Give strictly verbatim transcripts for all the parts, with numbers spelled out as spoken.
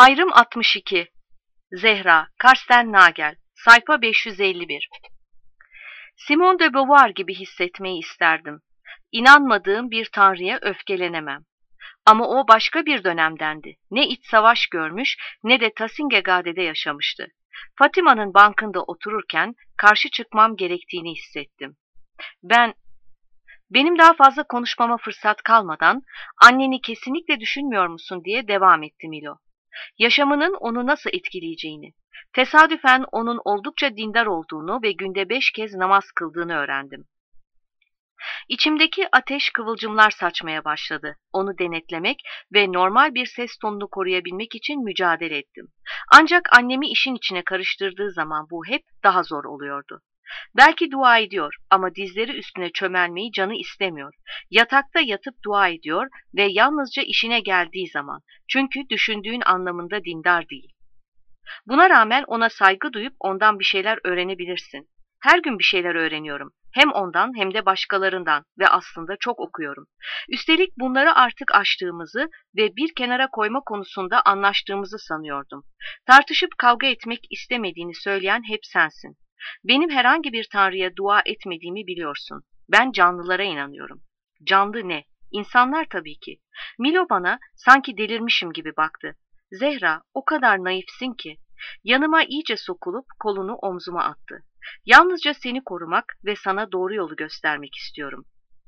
Ayrım altmış iki. Zehra, Karsten Nagel, sayfa beş yüz elli bir. Simone de Beauvoir gibi hissetmeyi isterdim. İnanmadığım bir tanrıya öfkelenemem. Ama o başka bir dönemdendi. Ne iç savaş görmüş ne de Tasingegade'de yaşamıştı. Fatima'nın bankında otururken karşı çıkmam gerektiğini hissettim. Ben, benim daha fazla konuşmama fırsat kalmadan anneni kesinlikle düşünmüyor musun diye devam etti Milo. Yaşamının onu nasıl etkileyeceğini, tesadüfen onun oldukça dindar olduğunu ve günde beş kez namaz kıldığını öğrendim. İçimdeki ateş kıvılcımlar saçmaya başladı. Onu denetlemek ve normal bir ses tonunu koruyabilmek için mücadele ettim. Ancak annemi işin içine karıştırdığı zaman bu hep daha zor oluyordu. Belki dua ediyor ama dizleri üstüne çömelmeyi canı istemiyor. Yatakta yatıp dua ediyor ve yalnızca işine geldiği zaman. Çünkü düşündüğün anlamında dindar değil. Buna rağmen ona saygı duyup ondan bir şeyler öğrenebilirsin. Her gün bir şeyler öğreniyorum. Hem ondan hem de başkalarından ve aslında çok okuyorum. Üstelik bunları artık aştığımızı ve bir kenara koyma konusunda anlaştığımızı sanıyordum. Tartışıp kavga etmek istemediğini söyleyen hep sensin. Benim herhangi bir tanrıya dua etmediğimi biliyorsun. Ben canlılara inanıyorum. Canlı ne? İnsanlar tabii ki. Milo bana sanki delirmişim gibi baktı. Zehra, o kadar naifsin ki. Yanıma iyice sokulup kolunu omzuma attı. Yalnızca seni korumak ve sana doğru yolu göstermek istiyorum.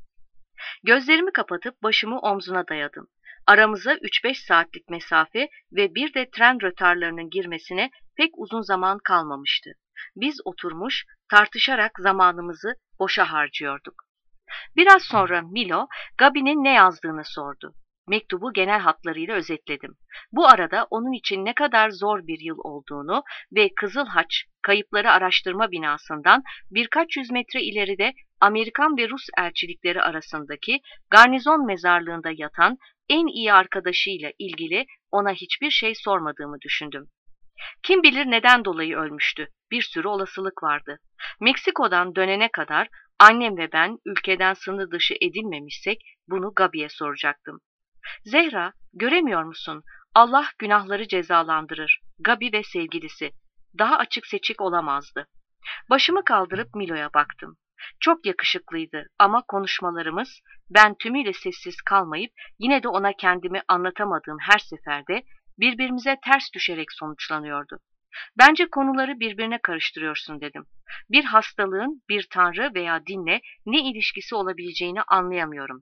Gözlerimi kapatıp başımı omzuna dayadım. Aramıza üç beş saatlik mesafe ve bir de tren rötarlarının girmesine pek uzun zaman kalmamıştı. Biz oturmuş, tartışarak zamanımızı boşa harcıyorduk. Biraz sonra Milo, Gabi'nin ne yazdığını sordu. Mektubu genel hatlarıyla özetledim. Bu arada onun için ne kadar zor bir yıl olduğunu ve Kızıl Haç Kayıpları Araştırma Binası'ndan birkaç yüz metre ileride Amerikan ve Rus elçilikleri arasındaki garnizon mezarlığında yatan en iyi arkadaşıyla ilgili ona hiçbir şey sormadığımı düşündüm. Kim bilir neden dolayı ölmüştü. Bir sürü olasılık vardı. Meksiko'dan dönene kadar annem ve ben ülkeden sınır dışı edilmemişsek bunu Gabi'ye soracaktım. Zehra, göremiyor musun? Allah günahları cezalandırır. Gabi ve sevgilisi. Daha açık seçik olamazdı. Başımı kaldırıp Milo'ya baktım. Çok yakışıklıydı ama konuşmalarımız, ben tümüyle sessiz kalmayıp yine de ona kendimi anlatamadığım her seferde birbirimize ters düşerek sonuçlanıyordu. Bence konuları birbirine karıştırıyorsun dedim. Bir hastalığın bir tanrı veya dinle ne ilişkisi olabileceğini anlayamıyorum.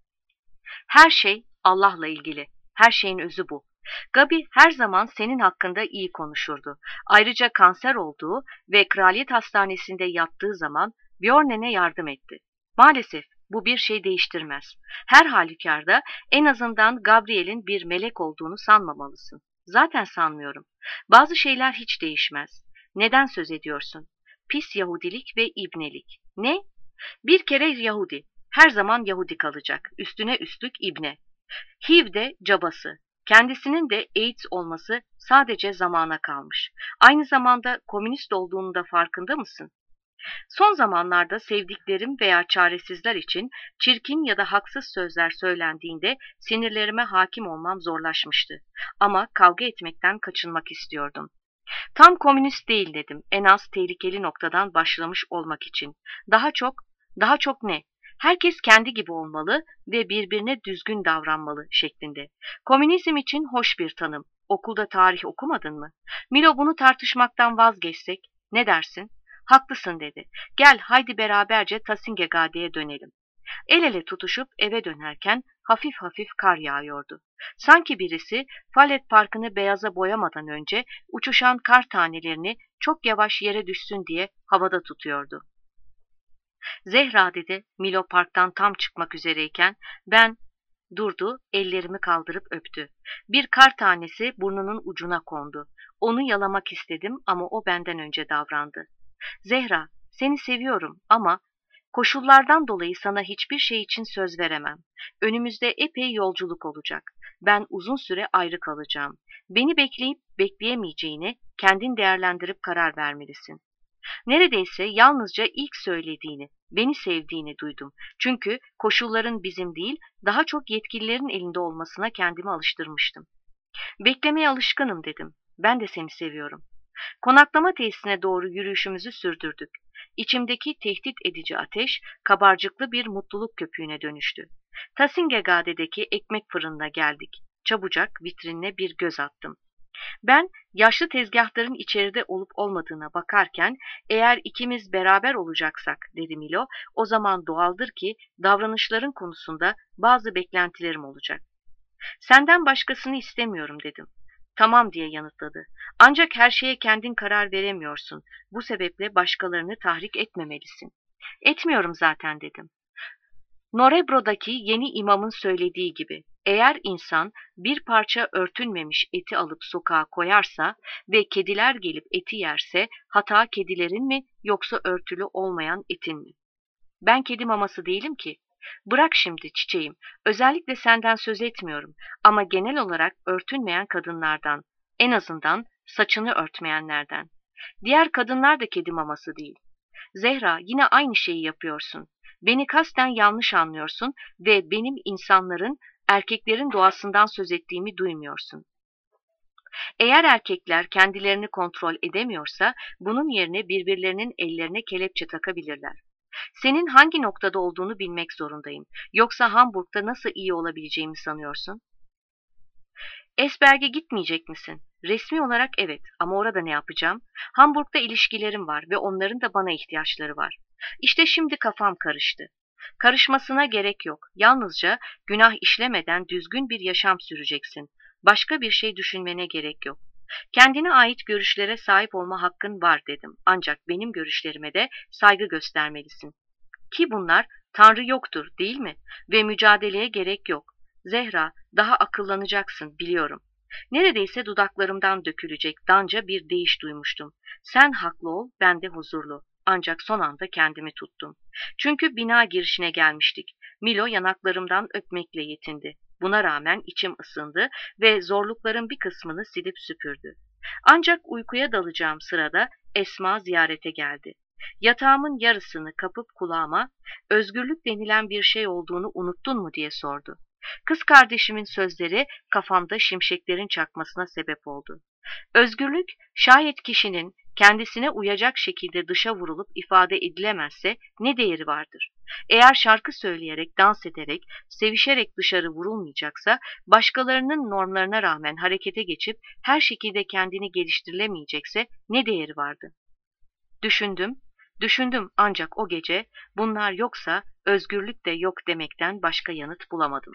Her şey Allah'la ilgili. Her şeyin özü bu. Gabi her zaman senin hakkında iyi konuşurdu. Ayrıca kanser olduğu ve kraliyet hastanesinde yattığı zaman Björn'e yardım etti. Maalesef bu bir şey değiştirmez. Her halükarda en azından Gabriel'in bir melek olduğunu sanmamalısın. Zaten sanmıyorum. Bazı şeyler hiç değişmez. Neden söz ediyorsun? Pis Yahudilik ve ibnelik. Ne? Bir kere Yahudi. Her zaman Yahudi kalacak. Üstüne üstlük ibne. H I V de cabası. Kendisinin de AIDS olması sadece zamana kalmış. Aynı zamanda komünist olduğunu da farkında mısın? Son zamanlarda sevdiklerim veya çaresizler için çirkin ya da haksız sözler söylendiğinde sinirlerime hakim olmam zorlaşmıştı. Ama kavga etmekten kaçınmak istiyordum. Tam komünist değil dedim, en az tehlikeli noktadan başlamış olmak için. Daha çok, daha çok ne? Herkes kendi gibi olmalı ve birbirine düzgün davranmalı şeklinde. Komünizm için hoş bir tanım. Okulda tarih okumadın mı? Milo, bunu tartışmaktan vazgeçsek ne dersin? Haklısın dedi. Gel haydi beraberce Tasingegade'ye dönelim. El ele tutuşup eve dönerken hafif hafif kar yağıyordu. Sanki birisi Fallet Parkı'nı beyaza boyamadan önce uçuşan kar tanelerini çok yavaş yere düşsün diye havada tutuyordu. Zehra dedi, Milo parktan tam çıkmak üzereyken ben durdu, ellerimi kaldırıp öptü. Bir kar tanesi burnunun ucuna kondu. Onu yalamak istedim ama o benden önce davrandı. Zehra, seni seviyorum ama koşullardan dolayı sana hiçbir şey için söz veremem. Önümüzde epey yolculuk olacak. Ben uzun süre ayrı kalacağım. Beni bekleyip bekleyemeyeceğini kendin değerlendirip karar vermelisin. Neredeyse yalnızca ilk söylediğini, beni sevdiğini duydum. Çünkü koşulların bizim değil, daha çok yetkililerin elinde olmasına kendimi alıştırmıştım. Beklemeye alışkınım dedim. Ben de seni seviyorum. Konaklama tesisine doğru yürüyüşümüzü sürdürdük. İçimdeki tehdit edici ateş kabarcıklı bir mutluluk köpüğüne dönüştü. Tasingegade'deki ekmek fırınına geldik. Çabucak vitrinine bir göz attım. Ben yaşlı tezgahların içeride olup olmadığına bakarken eğer ikimiz beraber olacaksak dedi Milo, o zaman doğaldır ki davranışların konusunda bazı beklentilerim olacak. Senden başkasını istemiyorum dedim. Tamam diye yanıtladı. Ancak her şeye kendin karar veremiyorsun. Bu sebeple başkalarını tahrik etmemelisin. Etmiyorum zaten dedim. Norebro'daki yeni imamın söylediği gibi, eğer insan bir parça örtünmemiş eti alıp sokağa koyarsa ve kediler gelip eti yerse, hata kedilerin mi yoksa örtülü olmayan etin mi? Ben kedi maması değilim ki. Bırak şimdi çiçeğim, özellikle senden söz etmiyorum ama genel olarak örtünmeyen kadınlardan, en azından saçını örtmeyenlerden. Diğer kadınlar da kedi maması değil. Zehra, yine aynı şeyi yapıyorsun. Beni kasten yanlış anlıyorsun ve benim insanların, erkeklerin doğasından söz ettiğimi duymuyorsun. Eğer erkekler kendilerini kontrol edemiyorsa, bunun yerine birbirlerinin ellerine kelepçe takabilirler. Senin hangi noktada olduğunu bilmek zorundayım. Yoksa Hamburg'da nasıl iyi olabileceğimi sanıyorsun? Esberg'e gitmeyecek misin? Resmi olarak evet, ama orada ne yapacağım? Hamburg'da ilişkilerim var ve onların da bana ihtiyaçları var. İşte şimdi kafam karıştı. Karışmasına gerek yok. Yalnızca günah işlemeden düzgün bir yaşam süreceksin. Başka bir şey düşünmene gerek yok. Kendine ait görüşlere sahip olma hakkın var dedim. Ancak benim görüşlerime de saygı göstermelisin. Ki bunlar Tanrı yoktur, değil mi? Ve mücadeleye gerek yok. Zehra, daha akıllanacaksın, biliyorum. Neredeyse dudaklarımdan dökülecek danca bir değiş duymuştum. Sen haklı ol, ben de huzurlu. Ancak son anda kendimi tuttum. Çünkü bina girişine gelmiştik. Milo yanaklarımdan öpmekle yetindi. Buna rağmen içim ısındı ve zorlukların bir kısmını silip süpürdü. Ancak uykuya dalacağım sırada Esma ziyarete geldi. Yatağımın yarısını kapıp kulağıma, özgürlük denilen bir şey olduğunu unuttun mu diye sordu. Kız kardeşimin sözleri kafamda şimşeklerin çakmasına sebep oldu. Özgürlük, şayet kişinin kendisine uyacak şekilde dışa vurulup ifade edilemezse ne değeri vardır? Eğer şarkı söyleyerek, dans ederek, sevişerek dışarı vurulmayacaksa, başkalarının normlarına rağmen harekete geçip her şekilde kendini geliştirilemeyecekse ne değeri vardı? Düşündüm, düşündüm ancak o gece bunlar yoksa özgürlük de yok demekten başka yanıt bulamadım.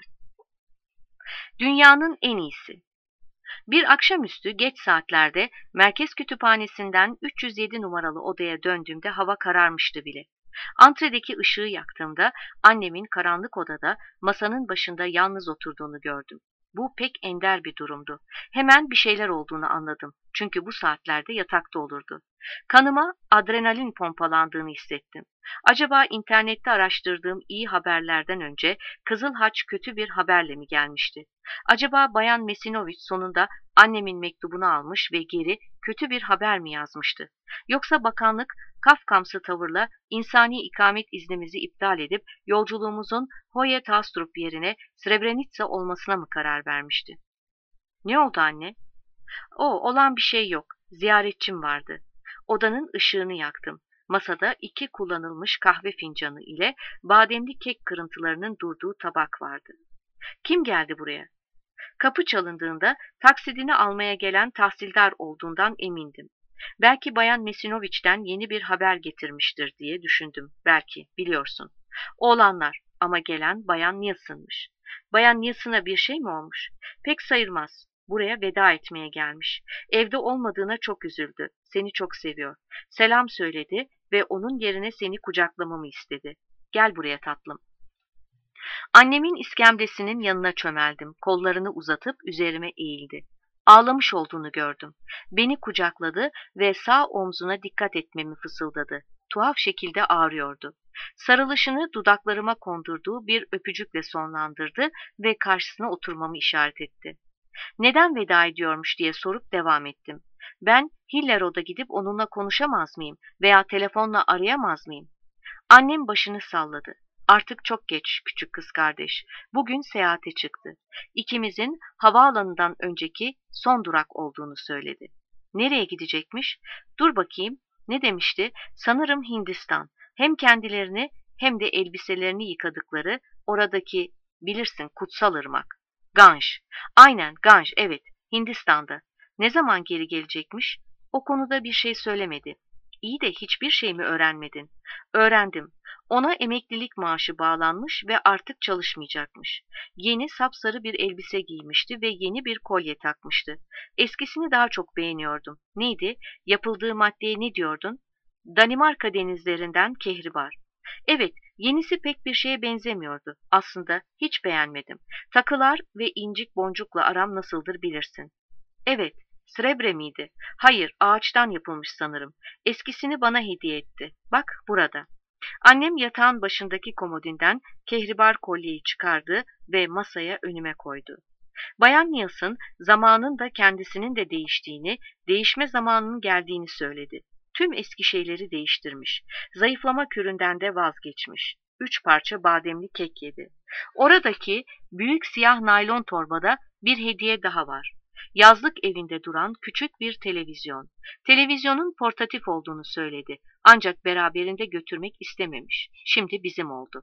Dünyanın en iyisi. Bir akşamüstü geç saatlerde merkez kütüphanesinden üç yüz yedi numaralı odaya döndüğümde hava kararmıştı bile. Antredeki ışığı yaktığımda annemin karanlık odada masanın başında yalnız oturduğunu gördüm. Bu pek ender bir durumdu. Hemen bir şeyler olduğunu anladım. Çünkü bu saatlerde yatakta olurdu. Kanıma adrenalin pompalandığını hissettim. Acaba internette araştırdığım iyi haberlerden önce Kızıl Haç kötü bir haberle mi gelmişti? Acaba Bayan Mesinoviç sonunda annemin mektubunu almış ve geri kötü bir haber mi yazmıştı? Yoksa bakanlık Kafkamsı tavırla insani ikamet iznimizi iptal edip yolculuğumuzun Hoye Tastrup yerine Srebrenica olmasına mı karar vermişti? Ne oldu anne? O, olan bir şey yok. Ziyaretçim vardı. Odanın ışığını yaktım. Masada iki kullanılmış kahve fincanı ile bademli kek kırıntılarının durduğu tabak vardı. Kim geldi buraya? Kapı çalındığında taksidini almaya gelen tahsildar olduğundan emindim. Belki Bayan Mesinoviç'ten yeni bir haber getirmiştir diye düşündüm. Belki, biliyorsun. Oğlanlar ama gelen Bayan Nilsson'mış. Bayan Nilsson'a bir şey mi olmuş? Pek sayılmaz. Buraya veda etmeye gelmiş. Evde olmadığına çok üzüldü. Seni çok seviyor. Selam söyledi ve onun yerine seni kucaklamamı istedi. Gel buraya tatlım. Annemin iskemlesinin yanına çömeldim. Kollarını uzatıp üzerime eğildi. Ağlamış olduğunu gördüm. Beni kucakladı ve sağ omzuna dikkat etmemi fısıldadı. Tuhaf şekilde ağrıyordu. Sarılışını dudaklarıma kondurduğu bir öpücükle sonlandırdı ve karşısına oturmamı işaret etti. Neden veda ediyormuş diye sorup devam ettim. Ben Hillerød'a gidip onunla konuşamaz mıyım veya telefonla arayamaz mıyım? Annem başını salladı. Artık çok geç küçük kız kardeş. Bugün seyahate çıktı. İkimizin havaalanından önceki son durak olduğunu söyledi. Nereye gidecekmiş? Dur bakayım. Ne demişti? Sanırım Hindistan. Hem kendilerini hem de elbiselerini yıkadıkları oradaki, bilirsin, kutsal ırmak. Ganj. Aynen Ganj, evet, Hindistan'da. Ne zaman geri gelecekmiş? O konuda bir şey söylemedi. İyi de hiçbir şey mi öğrenmedin? Öğrendim. Ona emeklilik maaşı bağlanmış ve artık çalışmayacakmış. Yeni sapsarı bir elbise giymişti ve yeni bir kolye takmıştı. Eskisini daha çok beğeniyordum. Neydi? Yapıldığı maddeye ne diyordun? Danimarka denizlerinden kehribar. Evet, yenisi pek bir şeye benzemiyordu. Aslında hiç beğenmedim. Takılar ve incik boncukla aram nasıldır bilirsin. Evet, srebre miydi? Hayır, ağaçtan yapılmış sanırım. Eskisini bana hediye etti. Bak burada. Annem yatağın başındaki komodinden kehribar kolyeyi çıkardı ve masaya önüme koydu. Bayan Nielsen zamanın da kendisinin de değiştiğini, değişme zamanının geldiğini söyledi. Tüm eski şeyleri değiştirmiş. Zayıflama küründen de vazgeçmiş. Üç parça bademli kek yedi. Oradaki büyük siyah naylon torbada bir hediye daha var. Yazlık evinde duran küçük bir televizyon. Televizyonun portatif olduğunu söyledi. Ancak beraberinde götürmek istememiş. Şimdi bizim oldu.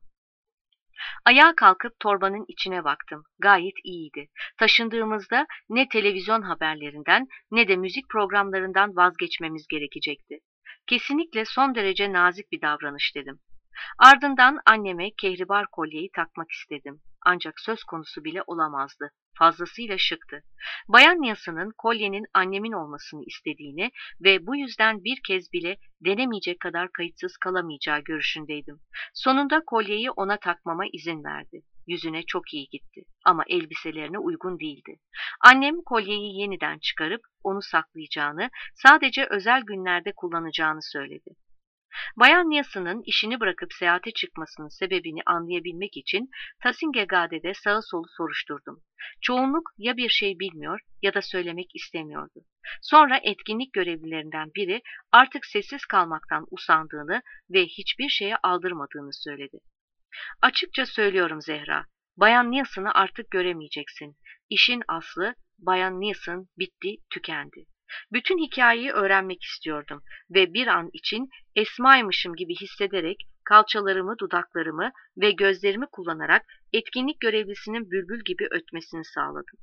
Ayağa kalkıp torbanın içine baktım. Gayet iyiydi. Taşındığımızda ne televizyon haberlerinden ne de müzik programlarından vazgeçmemiz gerekecekti. Kesinlikle son derece nazik bir davranış dedim. Ardından anneme kehribar kolyeyi takmak istedim. Ancak söz konusu bile olamazdı. Fazlasıyla şıktı. Bayan Nielsen'ın kolyenin annemin olmasını istediğini ve bu yüzden bir kez bile denemeyecek kadar kayıtsız kalamayacağı görüşündeydim. Sonunda kolyeyi ona takmama izin verdi. Yüzüne çok iyi gitti ama elbiselerine uygun değildi. Annem kolyeyi yeniden çıkarıp onu saklayacağını, sadece özel günlerde kullanacağını söyledi. Bayan Nielsen'ın işini bırakıp seyahate çıkmasının sebebini anlayabilmek için Tasingegade'de sağı solu soruşturdum. Çoğunluk ya bir şey bilmiyor ya da söylemek istemiyordu. Sonra etkinlik görevlilerinden biri artık sessiz kalmaktan usandığını ve hiçbir şeye aldırmadığını söyledi. Açıkça söylüyorum Zehra, Bayan Nielsen'ı artık göremeyeceksin. İşin aslı Bayan Nielsen bitti, tükendi. Bütün hikayeyi öğrenmek istiyordum ve bir an için Esma'ymışım gibi hissederek kalçalarımı, dudaklarımı ve gözlerimi kullanarak etkinlik görevlisinin bülbül gibi ötmesini sağladım.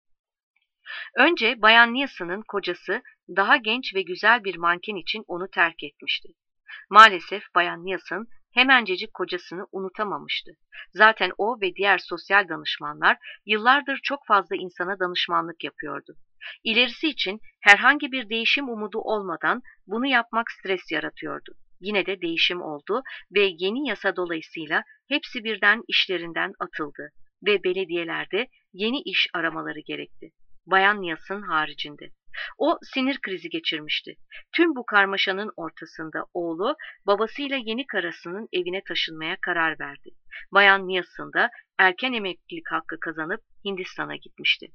Önce Bayan Nielsen'ın kocası daha genç ve güzel bir manken için onu terk etmişti. Maalesef Bayan Nielsen hemencecik kocasını unutamamıştı. Zaten o ve diğer sosyal danışmanlar yıllardır çok fazla insana danışmanlık yapıyordu. İlerisi için herhangi bir değişim umudu olmadan bunu yapmak stres yaratıyordu. Yine de değişim oldu ve yeni yasa dolayısıyla hepsi birden işlerinden atıldı ve belediyelerde yeni iş aramaları gerekti. Bayan Nielsen haricinde. O sinir krizi geçirmişti. Tüm bu karmaşanın ortasında oğlu babasıyla yeni karısının evine taşınmaya karar verdi. Bayan Nielsen da erken emeklilik hakkı kazanıp Hindistan'a gitmişti.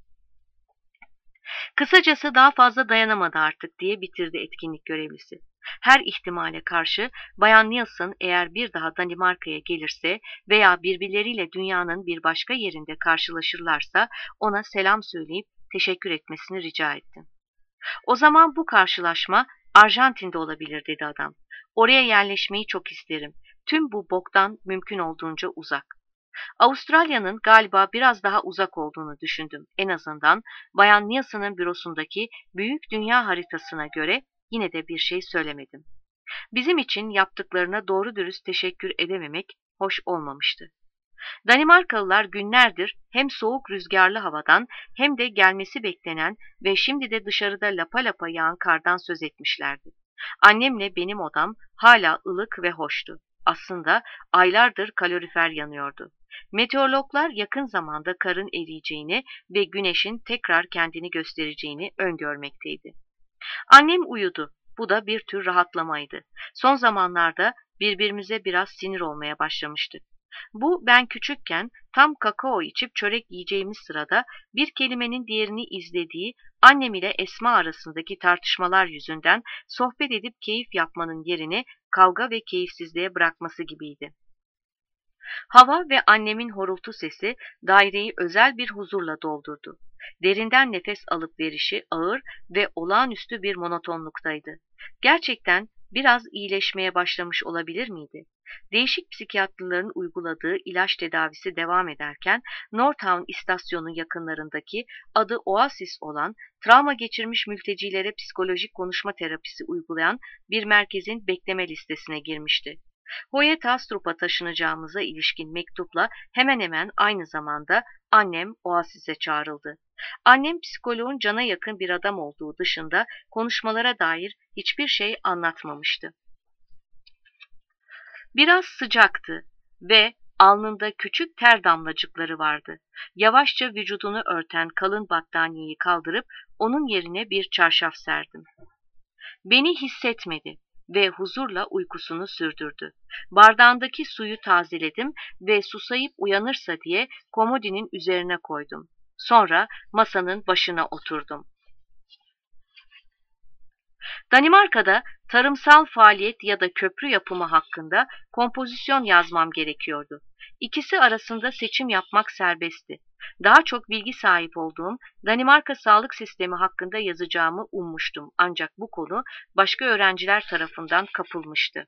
Kısacası daha fazla dayanamadı artık diye bitirdi etkinlik görevlisi. Her ihtimale karşı Bayan Nielsen eğer bir daha Danimarka'ya gelirse veya birbirleriyle dünyanın bir başka yerinde karşılaşırlarsa ona selam söyleyip teşekkür etmesini rica ettim. O zaman bu karşılaşma Arjantin'de olabilir dedi adam. Oraya yerleşmeyi çok isterim. Tüm bu boktan mümkün olduğunca uzak. Avustralya'nın galiba biraz daha uzak olduğunu düşündüm. En azından Bayan Nielsen'ın bürosundaki büyük dünya haritasına göre yine de bir şey söylemedim. Bizim için yaptıklarına doğru dürüst teşekkür edememek hoş olmamıştı. Danimarkalılar günlerdir hem soğuk rüzgarlı havadan hem de gelmesi beklenen ve şimdi de dışarıda lapa lapa yağan kardan söz etmişlerdi. Annemle benim odam hala ılık ve hoştu. Aslında aylardır kalorifer yanıyordu. Meteorologlar yakın zamanda karın eriyeceğini ve güneşin tekrar kendini göstereceğini öngörmekteydi. Annem uyudu. Bu da bir tür rahatlamaydı. Son zamanlarda birbirimize biraz sinir olmaya başlamıştık. Bu ben küçükken tam kakao içip çörek yiyeceğimiz sırada bir kelimenin diğerini izlediği annem ile Esma arasındaki tartışmalar yüzünden sohbet edip keyif yapmanın yerini kavga ve keyifsizliğe bırakması gibiydi. Hava ve annemin horultu sesi daireyi özel bir huzurla doldurdu. Derinden nefes alıp verişi ağır ve olağanüstü bir monotonluktaydı. Gerçekten biraz iyileşmeye başlamış olabilir miydi? Değişik psikiyatrların uyguladığı ilaç tedavisi devam ederken Northtown istasyonu yakınlarındaki adı Oasis olan travma geçirmiş mültecilere psikolojik konuşma terapisi uygulayan bir merkezin bekleme listesine girmişti. Hoyet Astrup'a taşınacağımıza ilişkin mektupla hemen hemen aynı zamanda annem Oasis'e çağrıldı. Annem psikoloğun cana yakın bir adam olduğu dışında konuşmalara dair hiçbir şey anlatmamıştı. Biraz sıcaktı ve alnında küçük ter damlacıkları vardı. Yavaşça vücudunu örten kalın battaniyeyi kaldırıp onun yerine bir çarşaf serdim. Beni hissetmedi ve huzurla uykusunu sürdürdü. Bardağındaki suyu tazeledim ve susayıp uyanırsa diye komodinin üzerine koydum. Sonra masanın başına oturdum. Danimarka'da tarımsal faaliyet ya da köprü yapımı hakkında kompozisyon yazmam gerekiyordu. İkisi arasında seçim yapmak serbestti. Daha çok bilgi sahip olduğum Danimarka sağlık sistemi hakkında yazacağımı ummuştum. Ancak bu konu başka öğrenciler tarafından kapılmıştı.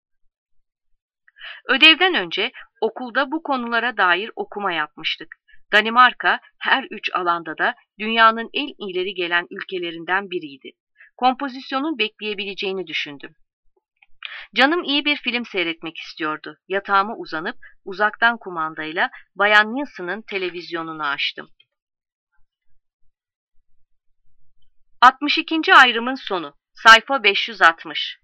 Ödevden önce okulda bu konulara dair okuma yapmıştık. Danimarka her üç alanda da dünyanın en ileri gelen ülkelerinden biriydi. Kompozisyonun bekleyebileceğini düşündüm. Canım iyi bir film seyretmek istiyordu. Yatağıma uzanıp uzaktan kumandayla Bayan Nilsson'ın televizyonunu açtım. altmış ikinci ayrımın sonu. Sayfa beş yüz altmış.